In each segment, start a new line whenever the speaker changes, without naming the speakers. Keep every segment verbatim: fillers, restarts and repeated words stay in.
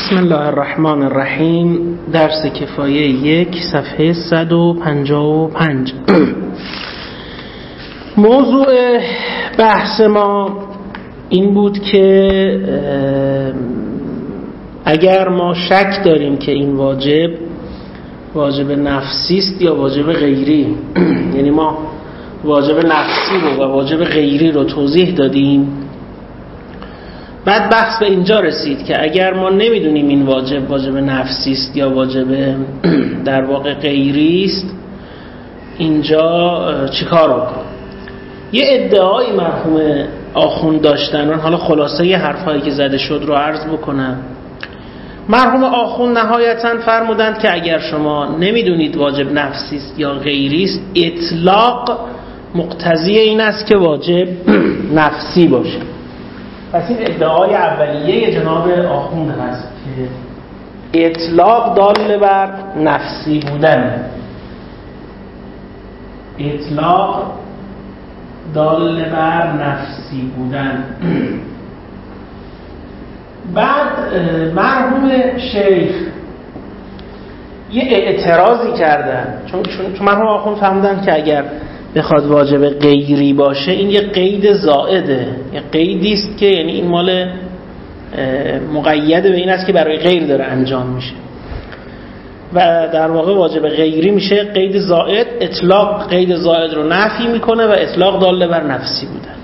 بسم الله الرحمن الرحیم. درس کفایه یک صفحه صد و پنجاه و پنج. موضوع بحث ما این بود که اگر ما شک داریم که این واجب واجب نفسی است یا واجب غیری، یعنی ما واجب نفسی رو و واجب غیری رو توضیح دادیم، بعد بحث به اینجا رسید که اگر ما نمیدونیم این واجب واجب نفسی است یا واجب در واقع غیری است، اینجا چیکار بکنیم؟ یه ادعای مرحوم آخوند داشتن، من حالا خلاصه یه حرفایی که زده شد رو عرض بکنم. مرحوم آخوند نهایتاً فرمودند که اگر شما نمیدونید واجب نفسی است یا غیری است، اطلاق مقتضی این است که واجب نفسی باشه. پس این ادعای اولیه جناب آخوند هست که اطلاق دال بر نفسی بودن، اطلاق دال بر نفسی بودن. بعد مرحوم شیخ یه اعتراضی کردن، چون چون مرحوم آخوند فهمیدن که اگر بخواد واجب غیری باشه این یه قید زائده، یه قیدی است که یعنی این مال مقید به این است که برای غیر داره انجام میشه و در واقع واجب غیری میشه قید زائد. اطلاق قید زائد رو نفی میکنه و اطلاق دال بر نفسی بودن.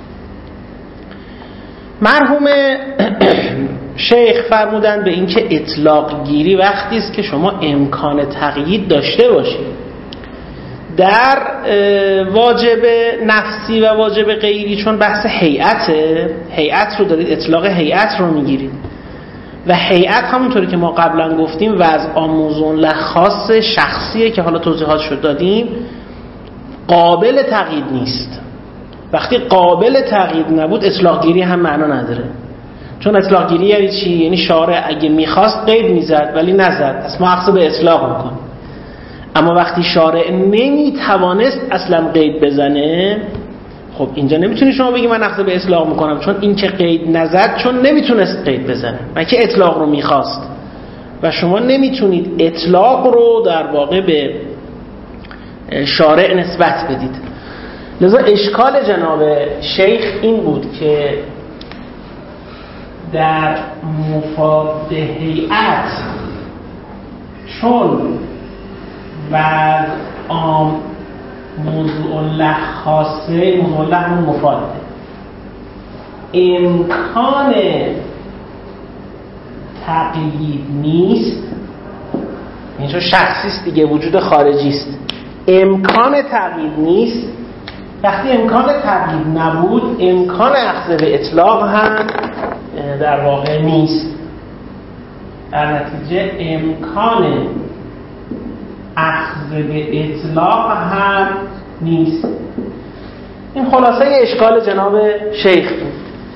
مرحوم شیخ فرمودن به این که اطلاق گیری وقتی است که شما امکان تقیید داشته باشید. در واجب نفسی و واجب غیری چون بحث هیئته، هیئت رو دارید، اطلاق هیئت رو میگیرید و هیئت همونطوری که ما قبلا گفتیم وضع آموزون لخاص شخصیه که حالا توضیحات شد دادیم، قابل تقیید نیست. وقتی قابل تقیید نبود اطلاق گیری هم معنا نداره، چون اطلاق گیری یعنی چی؟ یعنی شارع اگه میخواست قید میزد ولی نزد، پس ما اقصد به اطلاق میکنیم. اما وقتی شارع نمیتوانست اصلا قید بزنه، خب اینجا نمیتونی شما بگی من اخذ به اطلاق میکنم، چون این که قید نزد چون نمیتونست قید بزنه و که اطلاق رو میخواست و شما نمیتونید اطلاق رو در واقع به شارع نسبت بدید. لذا اشکال جناب شیخ این بود که در مفاد هیئت چون و عام موضوع له خاصه، موضوع له همون مفاده، امکان تقیید نیست، این چون شخصی است دیگه، وجود خارجی است، امکان تقیید نیست. وقتی امکان تقیید نبود امکان اخذ به اطلاق هم در واقع نیست، در نتیجه امکان اخذ به اطلاق هم نیست. این خلاصه اشکال جناب شیخ بود.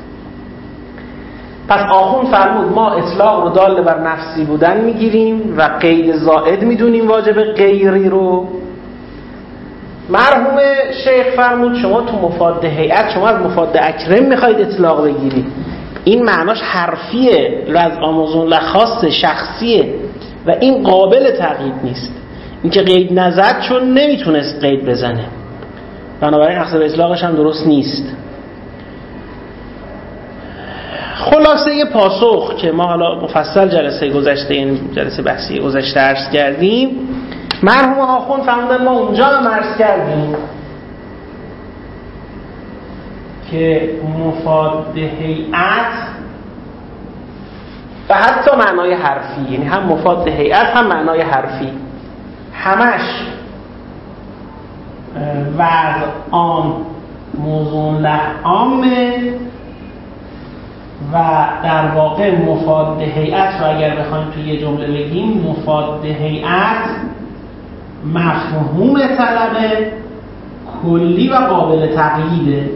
پس آخوند فرمود ما اطلاق رو دال بر نفسی بودن میگیریم و قید زائد میدونیم واجب غیری رو. مرحوم شیخ فرمود شما تو مفاد هیئت، شما از مفاد اکرم میخواید اطلاق بگیرید، این معناش حرفیه، از آموزون لخاص شخصیه و این قابل تقیید نیست. این که قید نزد چون نمیتونست قید بزنه، بنابراین اخذ به اطلاقش هم درست نیست. خلاصه یه پاسخ که ما حالا مفصل جلسه گذشته، این جلسه بحثی گذشته عرض کردیم، مرحوم آخوند فرمودن ما اونجا هم عرض کردیم که مفاد هیئت و حتی معنای حرفی، یعنی هم مفاد هیئت هم معنای حرفی، همش وضع عام موضوع له عامه و در واقع مفاد هیئت رو اگر بخوایم توی یه جمله بگیم، مفاد هیئت مفهوم طلب کلی و قابل تقییده،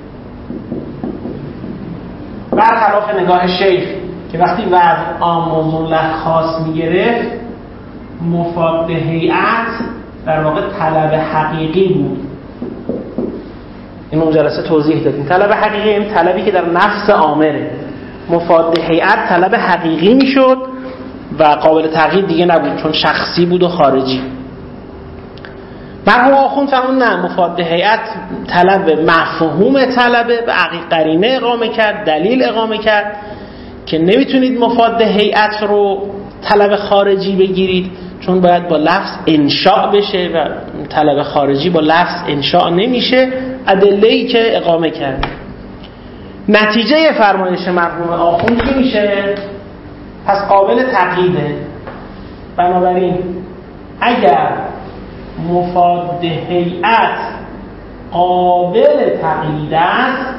برخلاف نگاه شیخ که وقتی وضع عام موضوع له خاص میگرفت مفاد هیئت در واقع طلب حقیقی بود. این اون جلسه توضیح دادیم. طلب حقیقی این طلبی که در نفس آمره. مفاد هیئت طلب حقیقی میشد و قابل تغییر دیگه نبود چون شخصی بود و خارجی. مرحوم آخوند فرمود نه، مفاد هیئت طلب مفهوم طلبه به عقیق قرینه اقامه کرد، دلیل اقامه کرد که نمیتونید مفاد هیئت رو طلب خارجی بگیرید چون باید با لفظ انشاء بشه و طلب خارجی با لفظ انشاء نمیشه. ادله‌ای که اقامه کرد. نتیجه فرمایش مرحوم آخوند چی میشه؟ پس قابل تقییده. بنابراین اگر مفاد هیئت قابل تقیید است،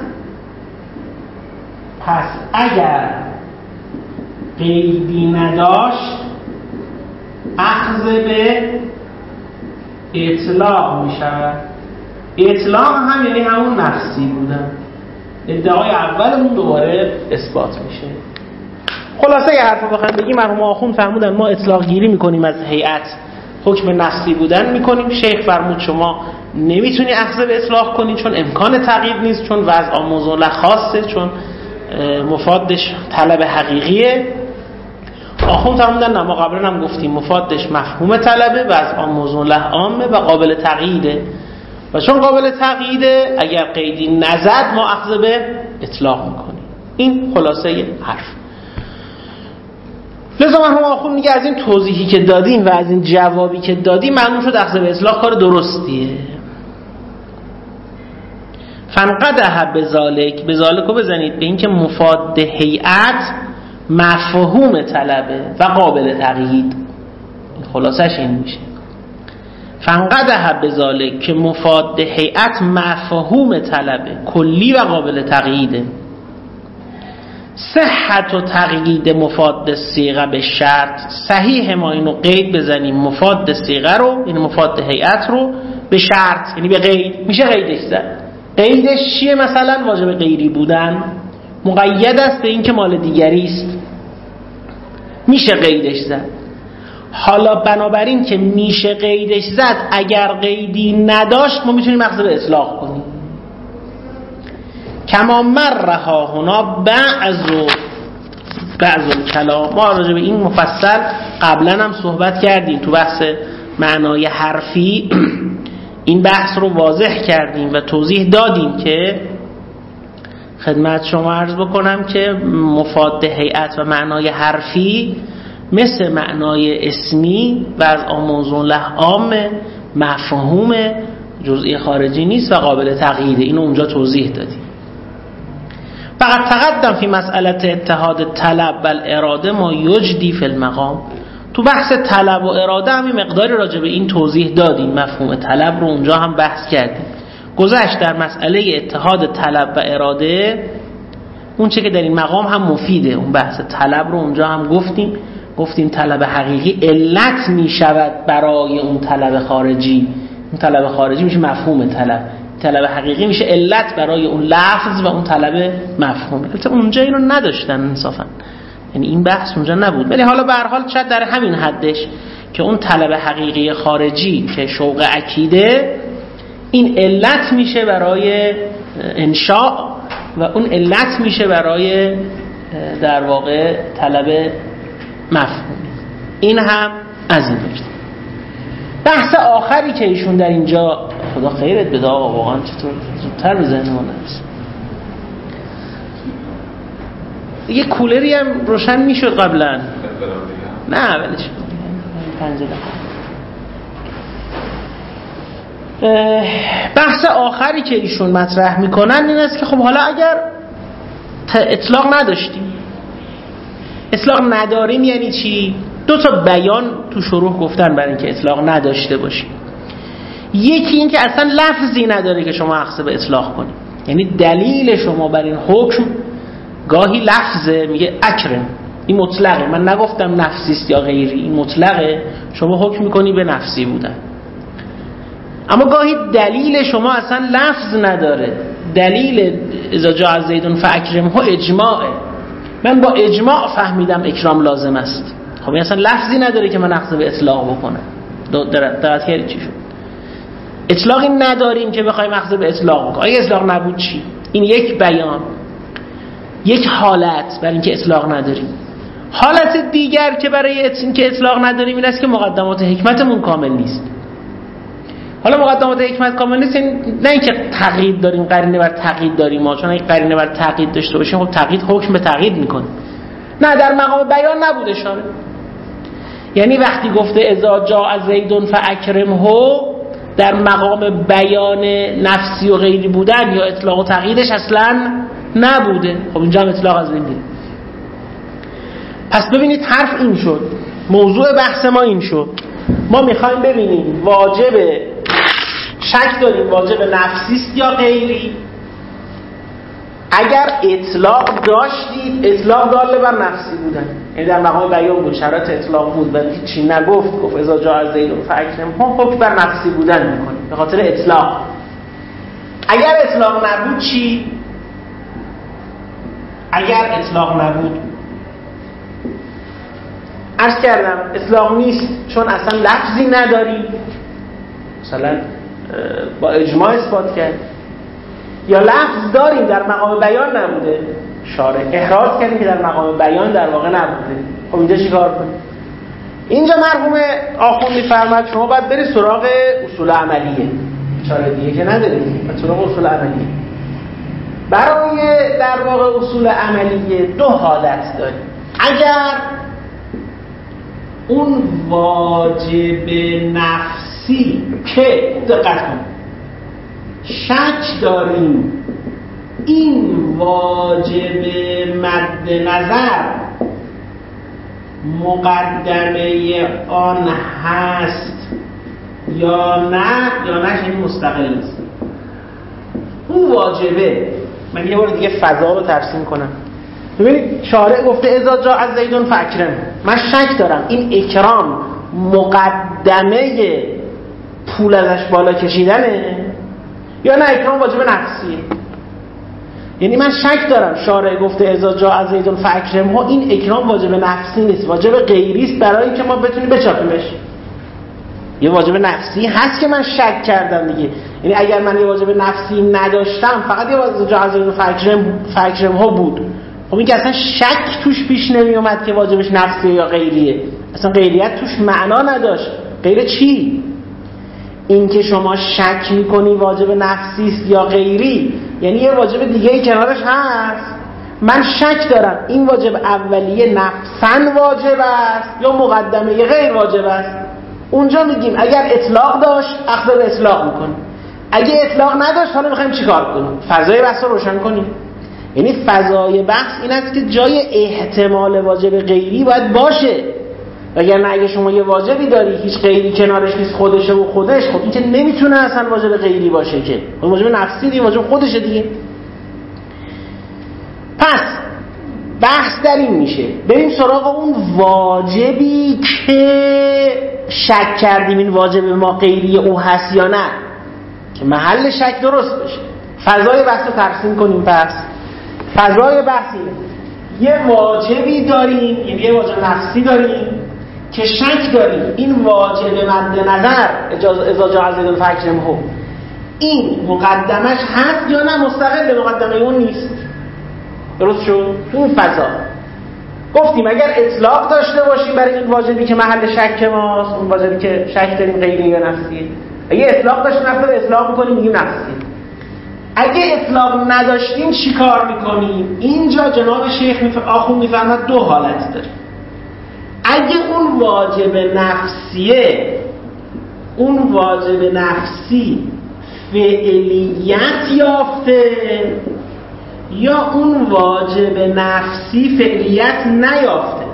پس اگر قیدی نداشت اخذ به اطلاق می شود. اطلاق هم یعنی همون نفسی بودن. ادعای اولمون دوباره اثبات میشه. خلاصه یه حرف بخوایم بگیم، مرحوم آخوند فرمودن ما اطلاق گیری میکنیم از هیئت، حکم نفسی بودن میکنیم. شیخ فرمود شما نمیتونی اخذ به اطلاق کنی چون امکان تغییر نیست، چون وضع موضوع خاصه، چون مفادش طلب حقیقیه. آخوند فرمودن نه، ما قبلا هم گفتیم مفادش مفهوم طلبه، وضع موضوع له عامه و قابل تغییره و چون قابل تغییره اگر قیدی نزد ما اخذ به اطلاق میکنیم. این خلاصه حرف. لذا مرحوم آخوند میگه از این توضیحی که دادیم و از این جوابی که دادیم معلوم شد اخذ به اطلاق کار درستیه. فنقدح بذالک، بذالک رو بزنید به این که مفاد هیئت مفهوم طلبه و قابل تقیید. خلاصش این میشه فنقدح بذالک که مفاد هیئت مفهوم طلبه کلی و قابل تقییده. صحت و تقیید مفاد صیغه به شرط، صحیح ما اینو قید بزنیم مفاد صیغه رو، یعنی مفاد هیئت رو به شرط، یعنی به قید میشه قیدش زد. قیدش چیه؟ مثلا واجب غیری بودن، مقید است به این که مال دیگری است، میشه قیدش زد. حالا بنابراین که میشه قیدش زد، اگر قیدی نداشت ما میتونیم اخذ به اطلاق کنیم. کما مرها هنا بعض و بعض کلام، ما راجع به این مفصل قبلا هم صحبت کردیم تو بحث معنای حرفی این بحث رو واضح کردیم و توضیح دادیم که خدمت شما عرض بکنم که مفاد هیئت و معنای حرفی مثل معنای اسمی و از موضوع له عام مفهوم جزئی خارجی نیست و قابل تغییره. اینو اونجا توضیح دادیم. فقط تقدم فی مسئله اتحاد طلب و اراده ما یجدی فی المقام. تو بحث طلب و اراده هم این مقداری راجع به این توضیح دادیم، مفهوم طلب رو اونجا هم بحث کردیم. گذشت در مسئله اتحاد طلب و اراده اون چه که در این مقام هم مفیده. اون بحث طلب رو اونجا هم گفتیم گفتیم طلب حقیقی علت می شود برای اون طلب خارجی. اون طلب خارجی میشه مفهوم طلب، طلب حقیقی میشه علت برای اون لفظ و اون طلب مفهوم. البته اونجا اینو نداشتن انصافا، یعنی این بحث اونجا نبود، ولی حالا به هر حال شاید در همین حدش که اون طلب حقیقی خارجی که شوق عقیده این علت میشه برای انشاء و اون علت میشه برای در واقع طلب مفهوم. این هم از این داشت. بحث آخری که ایشون در اینجا، خدا خیرت بده آقا، واقعا چطور زودتر به ذهن ما نرسید. یه کولری هم روشن میشد قبلا. نه ولش پنجره. بحث آخری که ایشون مطرح میکنن این است که خب حالا اگر اطلاق نداشتیم، اطلاق نداریم یعنی چی؟ دو تا بیان تو شروع گفتن برای اینکه اطلاق نداشته باشیم. یکی این که اصلا لفظی نداره که شما اخذ به اطلاق کنید، یعنی دلیل شما بر این حکم گاهی لفظه، میگه اکرم، این مطلقه، من نگفتم نفسیست یا غیری، این مطلقه، شما حکم میکنی به نفسی بودن. اما گاهی دلیل شما اصلا لفظ نداره، دلیل اذا جاء زیدون فاکرمه اجماعه، من با اجماع فهمیدم اکرام لازم است. خب این اصلا لفظی نداره که من اخذ به اطلاق بکنم. دقت کردید چی شد؟ اطلاقی نداریم که بخوایم اخذ به اطلاق بکنیم. اگه اطلاق نبود چی؟ این یک بیان، یک حالت برای اینکه اطلاق نداریم. حالت دیگر که برای این که اطلاق نداریم این است که مقدمات حکمتمون کامل نیست. حالا مقدمات حکمت کامل نیست نه اینکه تقیید داریم، قرینه بر تقیید داریم ما، چون اگه قرینه بر تقیید داشته باشیم خب تقیید حکم به تقیید میکنه. نه، در مقام بیان نبود اشاره. یعنی وقتی گفته اذا جاء زید فاکرمه در مقام بیان نفسی و غیری بودن یا اطلاق و تقییدش اصلا نبوده. خب اینجا هم اطلاق از بین میره. پس ببینید حرف این شد، موضوع بحث ما این شد، ما میخوایم ببینیم واجب شک داریم واجب نفسی است یا غیری. اگر اطلاق داشتید اطلاق داله بر نفسی بودن، یعنی در مقام بیان بود، شرط اطلاق بود و هیچی نگفت، گفت اذا جاء زید فاکرمه، حکم بر نفسی بودن میکنه به خاطر اطلاق. اگر اطلاق نبود چی؟ اگر اطلاق نبود عرض کردم اطلاق نیست چون اصلا لفظی نداری، مثلا با اجماع اثبات کرد، یا لفظ داریم در مقام بیان نبوده، شارع احراز کردیم که در مقام بیان در واقع نبوده. خب اینجا چی کار کنیم؟ اینجا مرحوم آخوند می‌فرماد شما باید بری سراغ اصول عملیه، چاره دیگه که نداریم، باید سراغ اصول عملیه. برای در واقع اصول عملیه دو حالت داریم. اگر اون واجب نفسی که دقت کنید شک داریم این واجب مد نظر مقدمه آن هست یا نه، یا نه این مستقل است. اون واجبه. من یه بار دیگه فضا رو ترسیم کنم. ببینید شارع گفته اذا جاء زید فاکرمه، من شک دارم این اکرام مقدمه پول ازش بالا کشیدنه یا نه اکرام واجب نفسیه. یعنی من شک دارم شارع گفته اذا جاء زید فاکرمه این اکرام واجب نفسی نیست، واجب غیری است برای اینکه ما بتونیم بچاپیمش. یه واجب نفسی هست که من شک کردم دیگه. یعنی اگر من یه واجب نفسی نداشتم فقط یه واجب جاء زید فاکرمه بود، خب این که اصلا شک توش پیش نمی اومد که واجبش نفسیه یا غیریه، اصلا غیریت توش معنا نداشت. غیر چی؟ این که شما شک میکنی واجب نفسی است یا غیری، یعنی یه واجب دیگه ای کنارش هست. من شک دارم این واجب اولیه نفساً واجب است یا مقدمه غیر واجب است. اونجا میگیم اگر اطلاق داشت اخذ به اطلاق میکنیم، اگه اطلاق نداشت حالا میخوایم چیکار کنیم؟ فضای بحث رو روشن کنیم. یعنی فضای بحث این است که جای احتمال واجب غیری باید باشه، وگرنه اگه شما یه واجبی داری هیچ غیری کنارش نیست، خودشه و خودش، خب این که نمیتونه اصلا واجب غیری باشه، که واجب نفسی دیگه، واجب خودشه دیگه. پس بحث در این میشه بریم سراغ اون واجبی که شک کردیم این واجب ما غیری او هست یا نه، که محل شک درست بشه. فضای بحث رو ترسیم کنیم. پس فضای بحثی یه واجبی داریم، یعنی یه واجب نفسی داریم که شک داریم این واجب مد نظر اذا جاء زید فاکرمه این مقدمش هست یا نه، مستقل به مقدمه اون نیست. درست شد؟ این فضا گفتیم اگر اطلاق داشته باشیم برای این واجبی که محل شک ماست، اون واجبی که شک داریم غیری یا نفسیه، اگه اطلاق داشتیم نفس اطلاق میکنیم میگیم نفسیه. اگه اطلاق نداشتیم چی کار میکنیم؟ اینجا جناب شیخ میف... آخوند میفرماد دو حالت داره. اگه اون واجب نفسیه، اون واجب نفسی فعلیت یافته یا اون واجب نفسی فعلیت نیافته.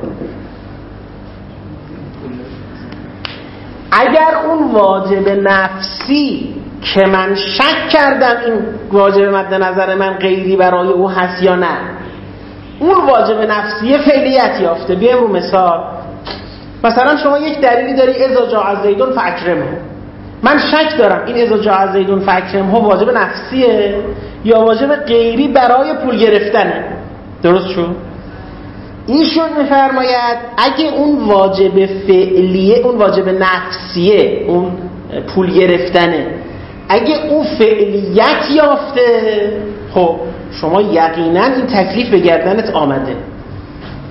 اگر اون واجب نفسی که من شک کردم این واجب مد نظر من غیری برای او هست یا نه، اون واجب نفسی فعلیت یافته. بیایم رو مثال. مثلا شما یک دلیلی داری اذا جاء زید فاکرمه، من شک دارم این اذا جاء زید فاکرمه واجب نفسیه یا واجب غیری برای پول گرفتنه. درست شد؟ ایشون میفرماید اگه اون واجب فعلیه، اون واجب نفسیه، اون پول گرفتنه، اگه اون فعلیت یافته، خب شما یقینا این تکلیف به گردنت آمده،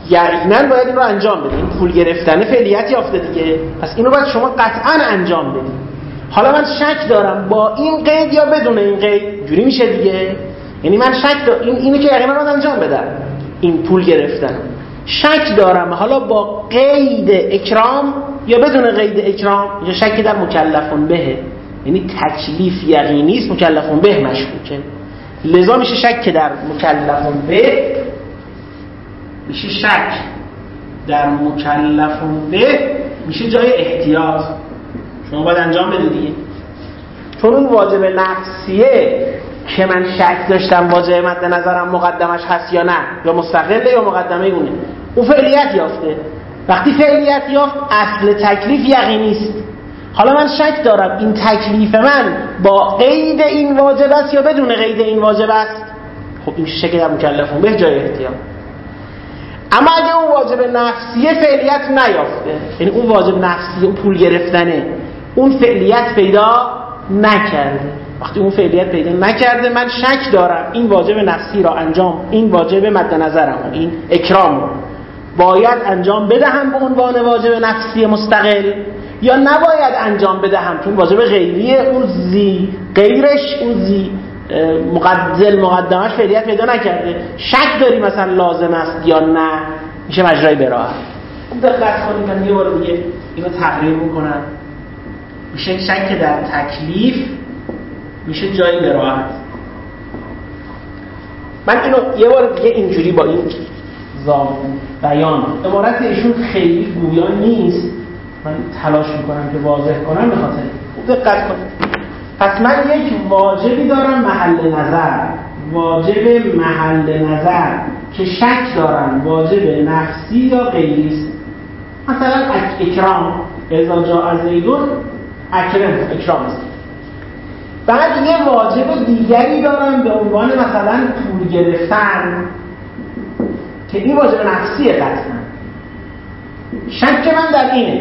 یقینا باید این رو انجام بدید. این پول گرفتن فعلیت یافته دیگه، پس اینو باید شما قطعا انجام بدید. حالا من شک دارم با این قید یا بدون این قید، جوری میشه دیگه. یعنی من شک دارم این اینو که یقینا باید انجام بدم، این پول گرفتن. شک دارم حالا با قید اکرام یا بدون قید اکرام، یا شک در مکلفون به، یعنی تکلیف یقینی است، مکلفون به مشکوکه. لذا میشه شک در مکلفون به، میشه شک در مکلفون به، میشه جای احتیاط. شما باید انجام بدید دیگه. چون اون واجب نفسیه که من شک داشتم واجب مد نظرم مقدمش هست یا نه، یا مستقله یا مقدمه اونه، اون فعلیت یافته. وقتی فعلیت یافت اصل تکلیف یقینی است. حالا من شک دارم این تکلیف من با قید این واجب است یا بدون قید این واجب است، خب این شک در مکلفون به جای احتیاط. اما اگه اون واجب نفسیه فعلیت نیافته، یعنی اون واجب نفسیه، اون پول گرفتنه، اون فعلیت پیدا نکرده، وقتی اون فعلیت پیدا نکرده من شک دارم این واجب نفسی را انجام، این واجب مد نظرم، این اکرام رو باید انجام بدهم به عنوان واجب نفسی مستقل یا نباید انجام بدهم چون واجب غیریه، اون زی غیرش، اون زی مقدل مقدمش فعلیت پیدا نکرده. شک داری مثلا لازم است یا نه، میشه مجرای براءت. دقت کنید، من یه بار دیگه اینو تقریر میکنم. میشه شک در تکلیف، میشه جای براءت. من اینو یه بار دیگه اینجوری با این زام بیان، عبارت ایشون خیلی گویا نیست، من تلاش میکنم که واضح کنم به خاطر دقت کنید. پس من یک واجبی دارم محل نظر، واجب محل نظر که شک دارم واجب نفسی یا غیری است. مثلا اکرام، اذا جاء زیدون اکرم، اکرام است. بعد یه واجب دیگری دارم به عنوان مثلا پول گرفتن که این واجب نفسیه قطعا. شک من در اینه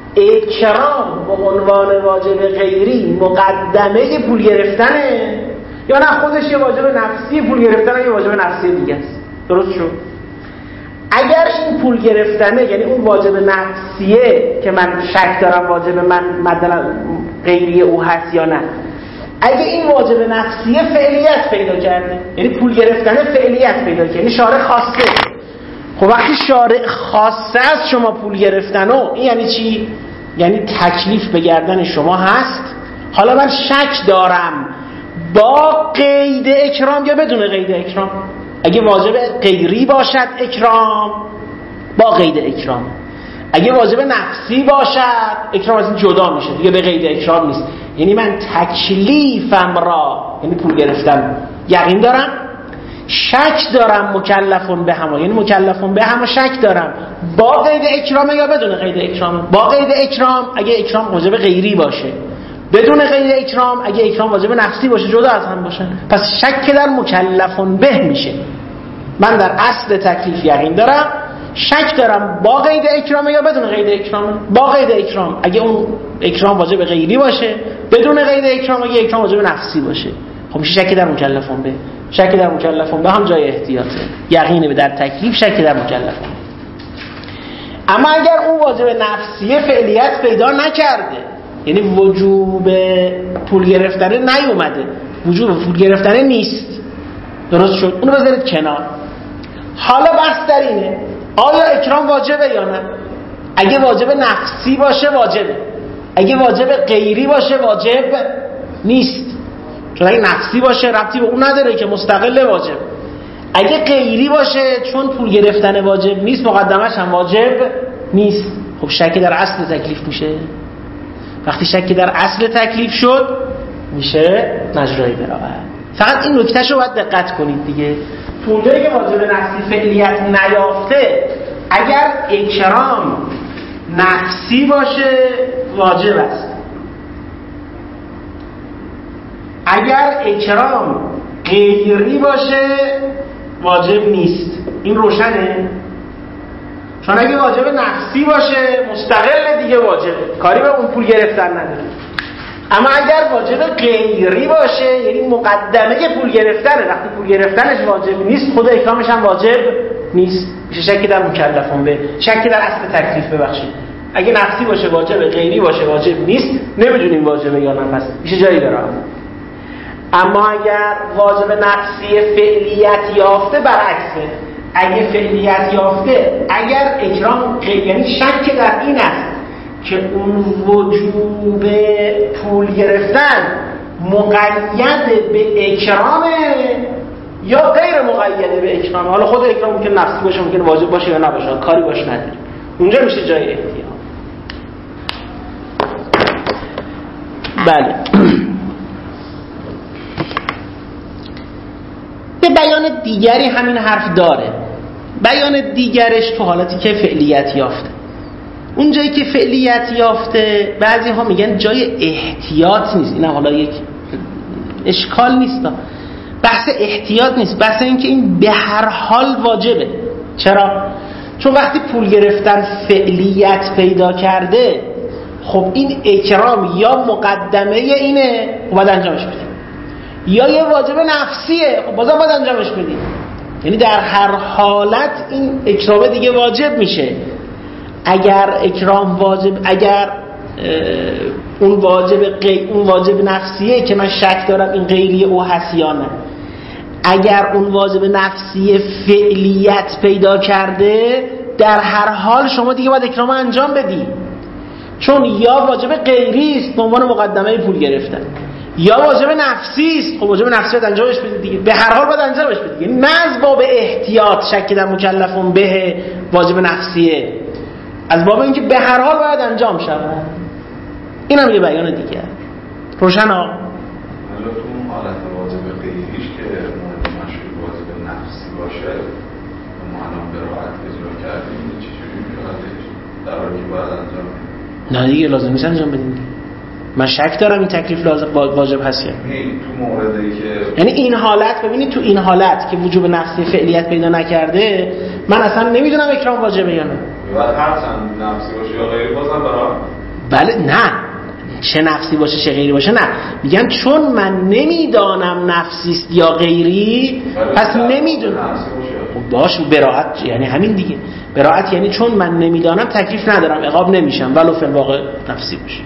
اکرام به عنوان واجب غیری مقدمه پول گرفتنه یا نه خودش یه واجب نفسی پول گرفتنه، یه واجب نفسی دیگه است. درست شد؟ اگر این پول گرفتنه یعنی اون واجب نفسیه که من شک دارم واجب من مدل غیری او هست یا نه، اگه این واجب نفسیه فعلیت پیدا کرده، یعنی پول گرفتنه فعلیت پیدا کرده، یعنی شارع خواسته. خب وقتی شارع خواسته از شما پول گرفتن، و این یعنی چی؟ یعنی تکلیف به گردن شما هست. حالا من شک دارم با قید اکرام یا بدون قید اکرام. اگه واجب غیری باشد اکرام با قید اکرام، اگه واجب نفسی باشد اکرام از این جدا میشه دیگه، به قید اکرام نیست. یعنی من تکلیفم را، یعنی پول گرفتن، یقین دارم، شک دارم مکلفون به هم، یعنی مکلفون به هم شک دارم با قید اکرام یا بدون قید اکرام. با قید اکرام اگه اکرام واجب غیری باشه، بدون قید اکرام اگه اکرام واجب نفسی باشه، جدا از هم باشه. پس شک در مکلفون به میشه. من در اصل تکلیف یقین دارم، شک دارم با قید اکرام یا بدون قید اکرام. با قید اکرام اگه اون اکرام واجب غیری باشه، بدون قید اکرام اگه اکرام واجب نفسی باشه. خب میشه شک در مکلفون به. شک در مکلفون به هم جای احتیاطه. یقین در تکلیف، شک در مکلفون. اما اگر اون واجب نفسیه فعلیت پیدا نکرده، یعنی وجوب پول گرفتن نیومده، وجوب پول گرفتن نیست، درست شد، اونو بذارید کنار. حالا بحث در اینه آیا اکرام واجبه یا نه. اگه واجب نفسی باشه واجبه، اگه واجب غیری باشه واجب نیست. چون اگه نفسی باشه ربطی به اون نداره که مستقل واجب. اگه غیری باشه چون پول گرفتن واجب نیست، مقدمش هم واجب نیست. خب شکی در اصل تکلیف میشه. وقتی شکی در اصل تکلیف شد میشه مجرای براءت. فقط این نکتهشو باید دقت کنید دیگه. تو اونجایی که واجب نفسی فعلیت نیافته، اگر اکرام نفسی باشه واجب است، اگر اکرام غیری باشه واجب نیست. این روشنه؟ چون اگه واجب نفسی باشه مستقل دیگه واجبه، کاری به اون پول گرفتن نداره. اما اگر واجب غیری باشه یعنی مقدمه پول گرفتنه، وقتی پول گرفتنش واجب نیست خود اکرامش هم واجب نیست. میشه شک در مکلفون به، شک در اصل تکلیف. ببخشید اگه نفسی باشه واجبه، غیری باشه واجب نیست، نمیدونیم واجبه یا نه، پس میشه جایی برام. اما اگر واجب نفسی فعلیت یافته برعکسه، اگه فعلیت یافته، اگر اکرام یعنی شک در این است که اون وجوب پول گرفتن مقید به اکرامه یا غیر مقید به اکرامه. حالا خود اکرام ممکن نفسی باشه، ممکن واجب باشه یا نباشه، کاری باش نداریم، اونجا میشه جای احتیاط. بله. به بیان دیگری همین حرف داره. بیان دیگرش تو حالتی که فعلیت یافته. اون جایی که فعلیت یافته بعضی ها میگن جای احتیاط نیست. این حالا یک اشکال نیست، بحث احتیاط نیست، بحث این که این به هر حال واجبه. چرا؟ چون وقتی پول گرفتن فعلیت پیدا کرده، خب این اکرام یا مقدمه اینه، خب باید انجامش بدیم، یا یه واجب نفسیه، خب بازم باید انجامش بدیم. یعنی در هر حالت این اکرام دیگه واجب میشه. اگر اکرام واجب، اگر اون واجب غیر، اون واجب نفسیه که من شک دارم این غیری او هست یا نه، اگر اون واجب نفسی فعلیت پیدا کرده، در هر حال شما دیگه باید اکرام انجام بدی، چون یا واجب غیری است به عنوان مقدمه پول گرفتن، یا واجب نفسی است. خب واجب نفسی باید انجامش بدید دیگه، به هر حال باید انجامش بدید. یعنی نه از باب احتیاط شک در مکلفون به واجب نفسیه، از باب اینکه به هر حال باید انجام شود. این هم یه بیان دیگه روشن ها.
حالا تو حالت واجب غیریش که مشروع واجب نفسی باشه، ما الان به راحت اجرا کردیم، چجوری میشه در حالی که باید انجام بدیم؟
نه دیگه لازم نیست انجام بدیم. من شک دارم این تکلیف لازم واجب هست یا
نه. تو موردی که
یعنی این حالت، ببینید تو این حالت که وجوب نفسی فعلیت پیدا نکرده، من اصلا نمیدونم اکرام واجبه یا نه.
بعد هر چند نفسی باشه یا غیری بازم برام.
بله نه، چه نفسی باشه چه غیری باشه نه، میگن چون من نمیدانم نفسی است یا غیری پس نمیدونم. خب باش براحت، یعنی همین دیگه. براحت یعنی چون من نمیدانم تکلیف ندارم، عقاب نمیشم ولو فی الواقع نفسی باشه.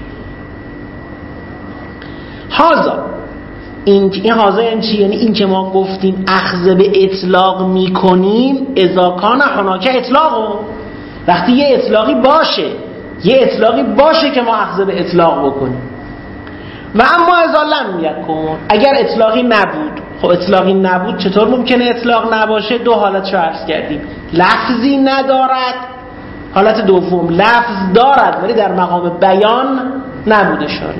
هازا این این هازا یعنی چی؟ یعنی این که ما گفتیم اخذ به اطلاق میکنیم، اذا کان هناک اطلاقو، وقتی یه اطلاقی باشه، یه اطلاقی باشه که ما اخذ به اطلاق بکنیم. و اما اذا لم یکن، اگر اطلاقی نبود. خب اطلاقی نبود چطور ممکنه اطلاق نباشه؟ دو حالت رو عرض کردیم، لفظی ندارد، حالت دوم لفظ دارد ولی در مقام بیان نبوده شاره.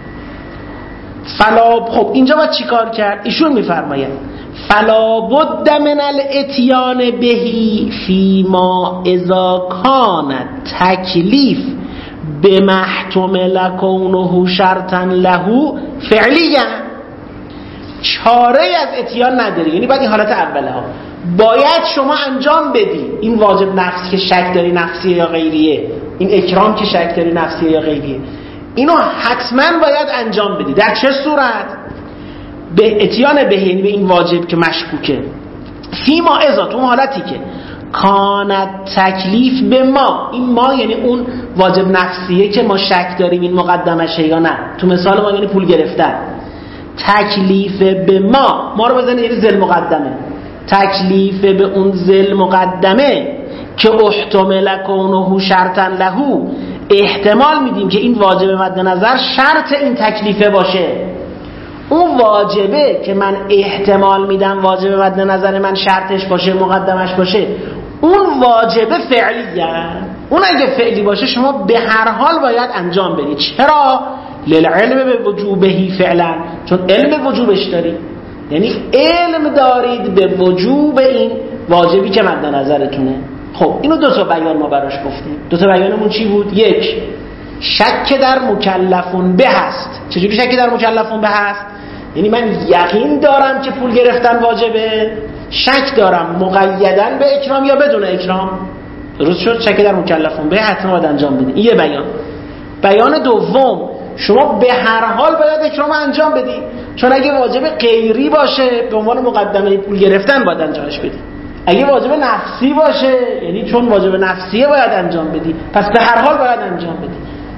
فلا، خب اینجا باید چی کار کرد؟ ایشون میفرماید فلا بد من الاتیان بهی فیما اذا کان تکلیف بمحتمل کونه شرطا له فعلیا. چاره از اتیان نداری، یعنی باید این حالت اوله ها باید شما انجام بدی. این واجب نفسی که شک داری نفسیه یا غیریه، این اکرام که شک داری نفسیه یا غیریه، اینو حتما باید انجام بدی. در چه صورت؟ به اتیان به، یعنی به این واجب که مشکوکه، فیما ازا، تو حالتی که کانت تکلیف به ما، این ما یعنی اون واجب نفسیه که ما شک داریم این مقدمشه یا نه. تو مثال ما یعنی پول گرفتن، تکلیف به ما، ما رو بزنه یعنی ذل مقدمه، تکلیف به اون ذل مقدمه که احتمل کونه شرطا له، احتمال میدیم که این واجب مد نظر شرط این تکلیفه باشه. اون واجبه که من احتمال میدم واجب مد نظر من شرطش باشه، مقدمش باشه، اون واجبه فعلیه. اون اگه فعلی باشه شما به هر حال باید انجام بدید. چرا؟ للعلم به وجوبهی فعلا، چون علم وجوبش دارید، یعنی علم دارید به وجوب این واجبی که مد نظرتونه. خب اینو دو تا بیان ما براش گفتیم. دو تا بیانمون چی بود؟ یک، شک در مکلفون به هست. چجوری شک در مکلفون به هست؟ یعنی من یقین دارم که پول گرفتن واجبه، شک دارم مقیدن به اکرام یا بدون اکرام. درست شد؟ شک در مکلفون به حتما باید انجام بدید. این یه بیان. بیان دوم، شما به هر حال باید اکرام انجام بدید، چون اگه واجب غیری باشه به عنوان مقدمه پول گرفتن باید انجامش بدید. اگه واجب نفسی باشه یعنی چون واجب نفسیه باید انجام بدی، پس به هر حال باید انجام بدی.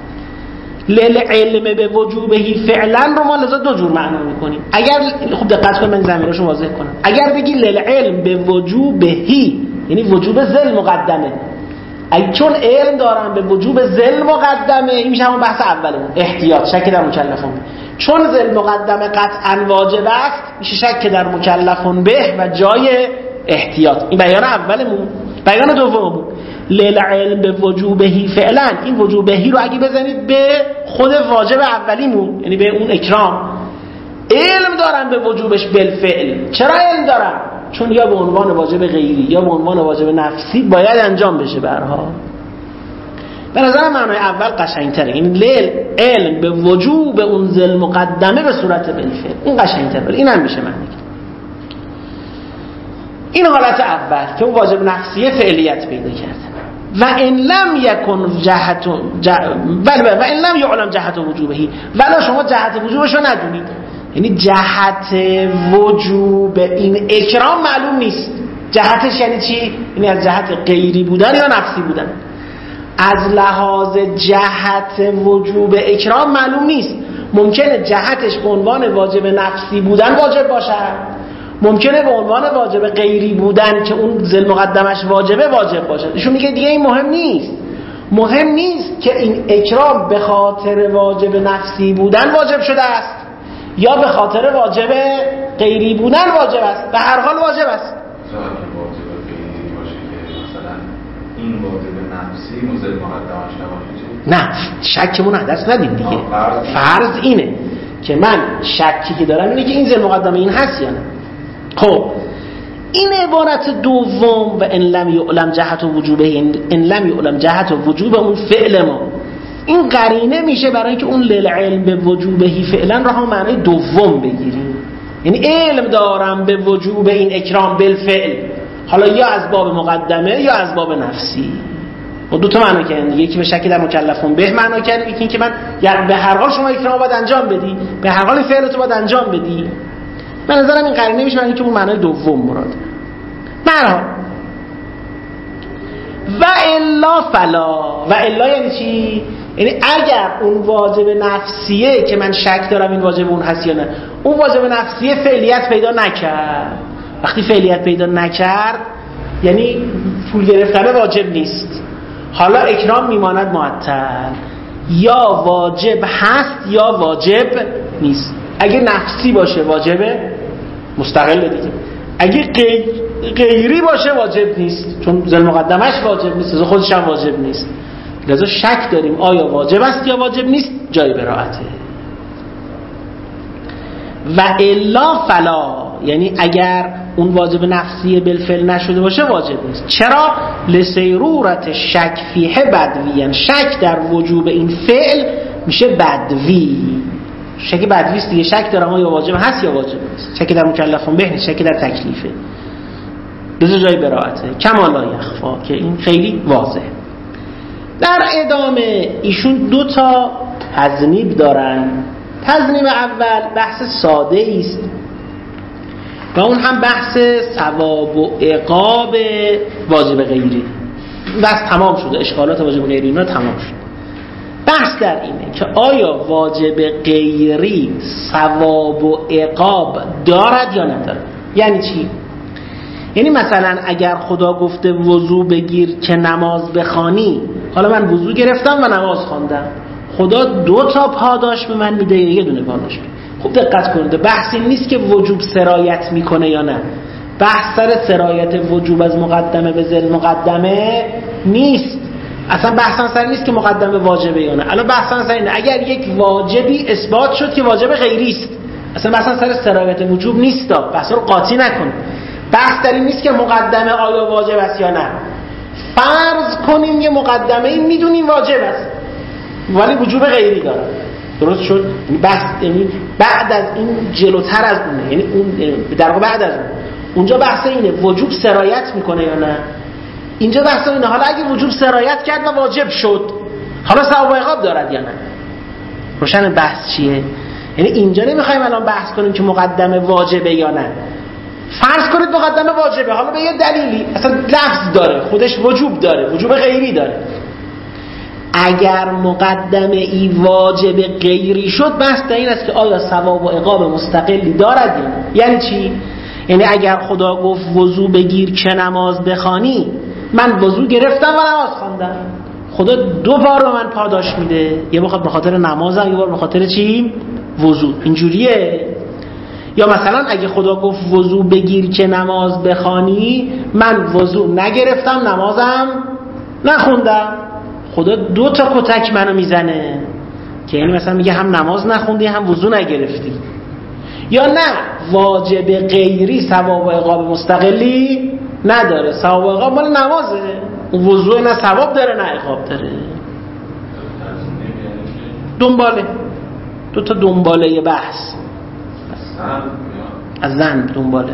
للعلم به وجوبهی فعلا رو ما لذا دو جور معنا میکنیم. اگر خوب دقت کن من ضمیراشو واضح کنم، اگر بگی للعلم به وجوبهی یعنی وجوب ذل مقدمه، اگه چون علم دارم به وجوب ذل مقدمه، این میشه همون بحث اولمون احتیاط، شک در مکلفون. چون ذل مقدمه قطعا واجب است میشه شک در مکلفون به و جای احتیاط. این بیان اولمون. بیان دوممون للعلم به وجوبهی فعلا، این وجوبهی رو اگه بزنید به خود واجب اولیمون یعنی به اون اکرام، علم دارم به وجوبش بالفعل. چرا علم دارم؟ چون یا به عنوان واجب غیری یا به عنوان واجب نفسی باید انجام بشه. برها به نظر معنای اول قشنگتره، این لیل علم به وجوب اون ذل مقدمه به صورت بالفعل، این قشنگتره، این هم میشه معنی. این حالت اول که اون واجب نفسیه فعلیت پیدا کرده. و ان لم یکن جهت و ان لم یعلم جهت وجوبهی، ولی شما جهت وجوبش رو ندونید، یعنی جهت وجوب این اکرام معلوم نیست. جهتش یعنی چی؟ یعنی از جهت غیری بودن یا نفسی بودن. از لحاظ جهت وجوب اکرام معلوم نیست. ممکنه جهتش به عنوان واجب نفسی بودن واجب باشه، ممکنه به عنوان واجب غیری بودن که اون ذل مقدمش واجبه واجب باشه. ایشون میگه دیگه این مهم نیست. مهم نیست که این اکرام به خاطر واجب نفسی بودن واجب شده است یا به خاطر واجب غیری بودن واجب است، به هر حال واجب است.
واجب غیری باشه که مثلا این واجب نفسی مزل مقدمش نباشه، نه
شکمون حدث ندیم دیگه. فرض اینه که من شکی که دارم اینه که این ذل مقدمه این هست یا نه. خب این عبارت دوم و ان لم یعلم جهت وجوبه، ان لم یعلم جهت وجوب اون فعل ما، این قرینه میشه برای که اون للعلم به وجوبهی فعلا رو هم معنی دوم بگیریم، یعنی علم دارم به وجوب این اکرام بالفعل، حالا یا از باب مقدمه یا از باب نفسی. و دو تا معنا کردن دیگه، یکی به شک در مکلفون به معنا کردن، یکی این که من یعنی به هر حال شما اکرام باید انجام بدی، به هر حال فعل تو باید انجام بدی. به نظرم این قرینه میشه معنی که اون معنای دوم مراد. مرحبا. و الا فلا، و الا یعنی چی؟ یعنی اگر اون واجب نفسیه که من شک دارم این واجب اون هست یا نه، اون واجب نفسیه فعلیت پیدا نکرد، وقتی فعلیت پیدا نکرد یعنی پول گرفتن واجب نیست، حالا اکرام میماند معطل، یا واجب هست یا واجب نیست. اگه نفسی باشه واجبه مستقل دیگه، اگه غیری باشه واجب نیست، چون ذل مقدمش واجب نیست، خودش هم واجب نیست. لذا شک داریم آیا واجب است یا واجب نیست، جای براءته. و الا فلا، یعنی اگر اون واجب نفسی بالفعل نشده باشه واجب نیست. چرا؟ لسیرورت شک فیه بدویان، شک در وجوب این فعل میشه بدوی، شک بدوی است دیگه، شک دارم آیا واجب هست یا واجب نیست، شک در مکلفون به نیست، شک در تکلیفه. دوست جای براءته کما لا یخفا، که این خیلی واضحه. در ادامه ایشون دو تا تذنیب دارن. تذنیب اول بحث ساده است و اون هم بحث ثواب و عقاب واجب غیری. بحث تمام شده، اشکالات واجب غیری اینا تمام شد. بحث در اینه که آیا واجب غیری ثواب و عقاب دارد یا ندارد. یعنی چی؟ یعنی مثلا اگر خدا گفته وضو بگیر که نماز بخوانی، حالا من وضو گرفتم و نماز خواندم، خدا دو تا پاداش به من میده یا یه دونه پاداش میده. خوب دقت کنید، بحث این نیست که وجوب سرایت میکنه یا نه، بحث سر سرایت وجوب از مقدمه به ذل مقدمه نیست، اصلا بحث سر نیست که مقدمه واجبه یا نه. الان بحث سر اینه اگر یک واجبی اثبات شد که واجب غیری است، اصلا بحث سر سرایت وجوب نیست، بحث رو قاطی نکن. بحث در این نیست که مقدمه آیا واجب است یا نه. فرض کنیم یه مقدمه این میدونیم واجب است ولی وجوب غیری داره، درست شد؟ بحث یعنی بعد از این جلوتر از اونه، یعنی اون در واقع بعد از اون اونجا بحث اینه وجوب سرایت میکنه یا نه. اینجا بحث اینه حالا اگه وجوب سرایت کرد و واجب شد، حالا ثواب و عقاب دارد یا نه. روشن بحث چیه؟ یعنی اینجا نمیخوایم الان بحث کنیم که مقدمه واجبه یا نه، فرض کنید مقدمه واجبه، حالا به یه دلیلی اصلا لفظ داره، خودش وجوب داره، وجوب غیری داره. اگر مقدمه ای واجب غیری شد، بحث در این است که آیا ثواب و عقاب مستقلی دارد؟ یعنی چی؟ یعنی اگر خدا گفت وضو بگیر که نماز بخوانی، من وضو گرفتم و نماز خواندم، خدا دو بار به من پاداش میده، یه بار به خاطر نمازم، یه بار به خاطر چی؟ وضو. اینجوریه. یا مثلا اگه خدا گفت وضو بگیر که نماز بخوانی، من وضو نگرفتم، نمازم نخوندم، خدا دو تا کتک منو میزنه، که یعنی مثلا میگه هم نماز نخوندی هم وضو نگرفتی. یا نه، واجب غیری ثواب و عقاب مستقلی نداره، ثواب و عقاب مال نمازه، وضو نه ثواب داره نه عقاب داره. دنباله دو تا دنباله یه بحث از زن دنباله.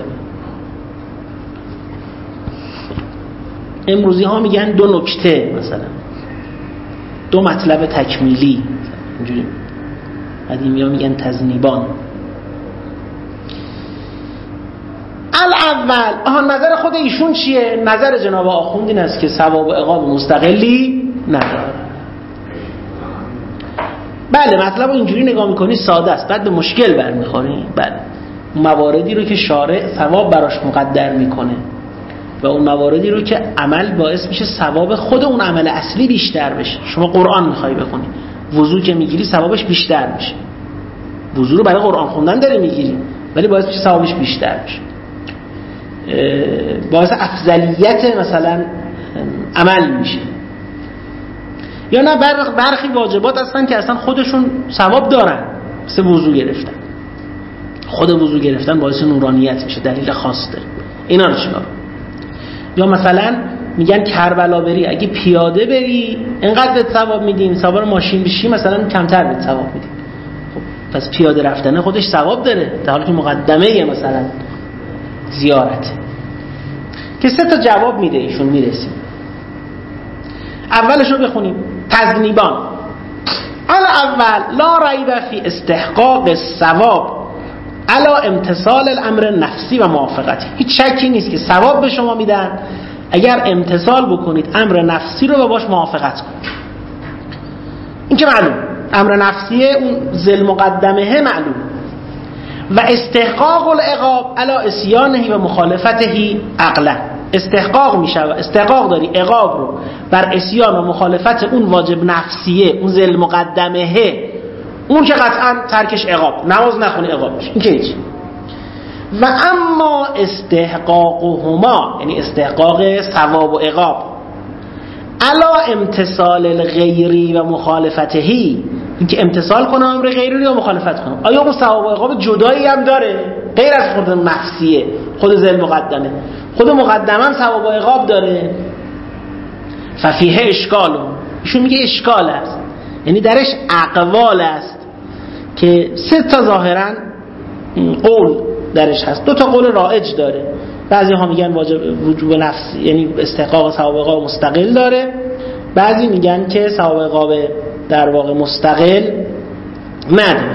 امروزی ها میگن دو نکته، مثلا دو مطلب تکمیلی، اینجوری. قدیمی ها میگن تذنیبان. الاول آها نظر خود ایشون چیه؟ نظر جناب آخوند این است که ثواب و عقاب مستقلی نداره. بله، مطلب رو اینجوری نگاه میکنی ساده است، بعد به مشکل برمیخوری. بله، مواردی رو که شارع ثواب براش مقدر میکنه و اون مواردی رو که عمل باعث میشه ثواب خود اون عمل اصلی بیشتر بشه. شما قرآن میخوای بخونی، وضو که میگیری ثوابش بیشتر میشه. وضو رو برای قرآن خوندن داری میگیری، ولی باعث میشه ثوابش بیشتر بشه، باعث افضلیت مثلا عمل میشه. یا نه برخی واجبات هستن که اصلا خودشون ثواب دارن، مثل وضو گرفتن. خود وضو گرفتن باعث نورانیت میشه، دلیل خاص داره. اینا رو چیکار؟ یا مثلا میگن کربلا بری، اگه پیاده بری اینقدر بهت ثواب میدیم، سوار ماشین بشی مثلا کمتر بهت ثواب میدیم. خب پس پیاده رفتن خودش ثواب داره، در حالی که مقدمه مثلا زیارت. که سه تا جواب میده ایشون، میرسیم. اولش رو بخونیم. تذنیبان. اول لا ریب فی استحقاق الثواب علی امتثال الامر نفسی و موافقتی. هیچ شکی نیست که ثواب به شما میدن اگر امتثال بکنید امر نفسی رو و باش موافقت کنید. این که معلوم، امر نفسیه اون ذل مقدمه معلوم. و استحقاق العقاب علی اسیانه و مخالفته عقلا. استحقاق میشه، استحقاق داری عقاب رو بر اسیان و مخالفت اون واجب نفسیه، اون ذل مقدمه، اون که قطعا ترکش عقاب، نماز نخونی عقاب میشه، این که هیچ. و اما استحقاقهما، یعنی استحقاق ثواب و عقاب علی امتثال الغیری و مخالفتهی، این که امتثال کنه امر غیری رو مخالفت کنه، آیا اون ثواب و عقاب جدایی هم داره غیر از خود نفسیه، خود ذل مقدمه؟ خود مقدمه هم ثواب و عقاب داره. ففیه اشکال، ایشون میگه اشکال است، یعنی درش اقوال است که سه تا ظاهرا قول درش هست، دو تا قول رایج داره. بعضی ها میگن واجب وجوب نفس، یعنی استحقاق ثواب و عقاب مستقل داره، بعضی میگن که ثواب و عقاب در واقع مستقل نداره.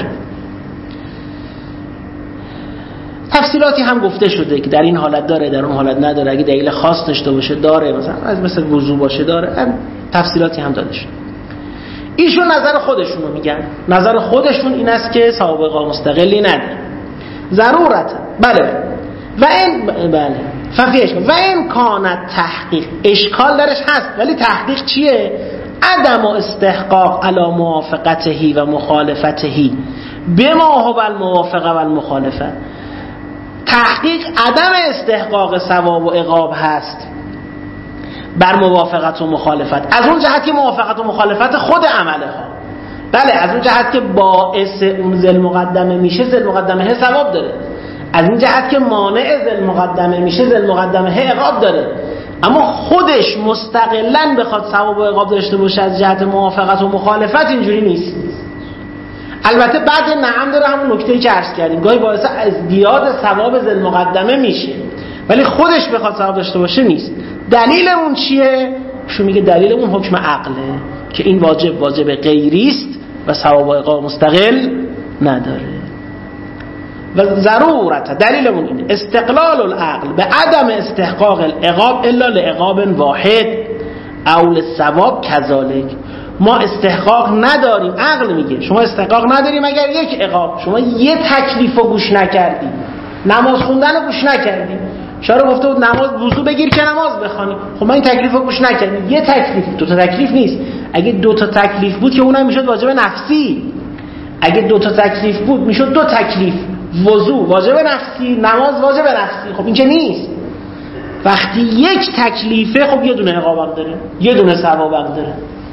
تفصیلاتی هم گفته شده که در این حالت داره، در اون حالت نداره، اگه دلیل خاص داشته باشه داره، مثلا از مثل وضو باشه داره، هم تفصیلاتی هم داده شده. ایشون نظر خودشون رو میگن، نظر خودشون این است که ثواب و عقاب مستقلی نداره. ضرورت بله و این بله ففیش و این کانت تحقیق، اشکال درش هست ولی تحقیق چیه؟ عدم و استحقاق علی موافقتهی و مخالفتهی بما هو الموافقه و المخالفه. تحقیق عدم استحقاق ثواب و عقاب هست بر موافقت و مخالفت، از اون جهت که موافقت و مخالفت خود عمله ها، بله از اون جهت که باعث اون ذل مقدمه میشه، ذل مقدمه ثواب داره، از این جهت که مانع ذل مقدمه میشه، ذل مقدمه عقاب داره. اما خودش مستقلاً بخواد ثواب و عقاب داشته باشه از جهت موافقت و مخالفت اینجوری نیست. البته بعد نعم داره همون نکته‌ای که عرض کردیم، گاهی باعث ازدیاد ثواب ذل مقدمه میشه ولی خودش بخواد ثواب داشته باشه نیست. دلیل اون چیه؟ شو میگه دلیل اون حکم عقله که این واجب واجب غیری است و ثواب و عقاب مستقل نداره. و ضرورت دلیلمون اینه استقلال العقل به عدم استحقاق العقاب الا لعقاب واحد او للثواب کذالک. ما استحقاق نداریم، عقل میگه شما استحقاق نداریم مگر یک عقاب. شما یه تکلیف رو گوش نکردی، نماز خوندن رو گوش نکردی. شما گفته بود نماز وضو بگیر که نماز بخوانی، خب من این تکلیف رو گوش نکردم. یه تکلیف، دو تا تکلیف نیست. اگه دو تا تکلیف بود که اونم میشد واجب نفسی. اگه دو تا تکلیف بود میشد دو تکلیف، وضو واجب نفسی، نماز واجب نفسی. خب این که نیست. وقتی یک تکلیفه خب یه دونه عقابم داره، یه دونه ثوابم داره.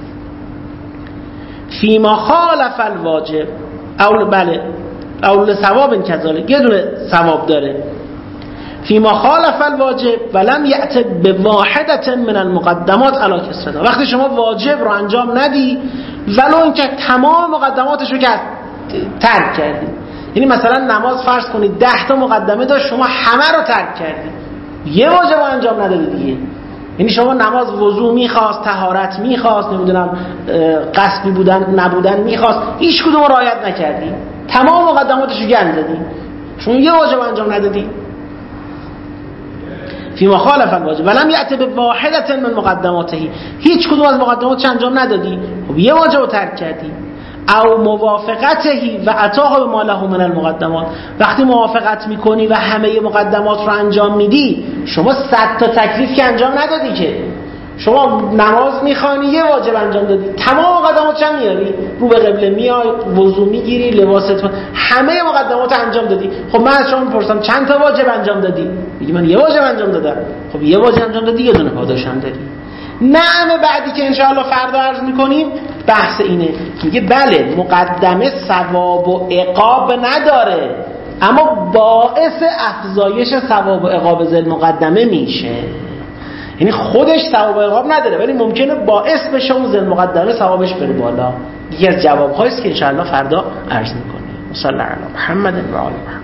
فیما خالف الواجب اول بله اول ثواب کذالک، یه دونه ثواب داره. فیما خالف الواجب ولم یأت بواحدة من المقدمات علی کسرتها. وقتی شما واجب رو انجام ندی ولو اینکه تمام مقدماتش رو که ترک کردی، یعنی مثلا نماز فرض کنید ده تا مقدمه داشت شما همه رو ترک کردی، یه واجب رو انجام ندادی دیگه. یعنی شما نماز وضو میخواست، طهارت میخواست، نمیدونم قصبی بودن نبودن میخواست، هیچ کدوم رو رعایت نکردی، تمام مقدماتش رو گند دادی، شما یه واجب انجام ندادی. فیما خالف الواجب ولم یأت بواحدة من مقدماته، هیچ کدوم از مقدماتش انجام ندادی، خب یه واجب رو ترک کردی. او موافقته و عطاه ما له من المقدمات، وقتی موافقت میکنی و همه مقدمات رو انجام میدی، شما صد تا تکلیف که انجام ندادی که. شما نماز میخوانی یه واجب انجام دادی، تمام مقدماتش هم میاری، رو به قبله میای، وضو میگیری، لباست، همه مقدمات انجام دادی. خب من از شما میپرسم چند تا واجب انجام دادی؟ میگی من یه واجب انجام دادم. خب یه واجب انجام دادی، یه دونه پاداش هم دادی. نعم بعدی که انشاءالله فردا عرض میکنیم بحث اینه، میگه بله مقدمه ثواب و عقاب نداره اما باعث افزایش ثواب و عقاب ذل مقدمه میشه. یعنی خودش ثواب و عقاب نداره ولی ممکنه باعث بشه اون ذل مقدمه ثوابش بره بالا. یکی از جوابهاییست که انشاءالله فردا عرض میکنیم. صلی الله علی محمد و آل محمد.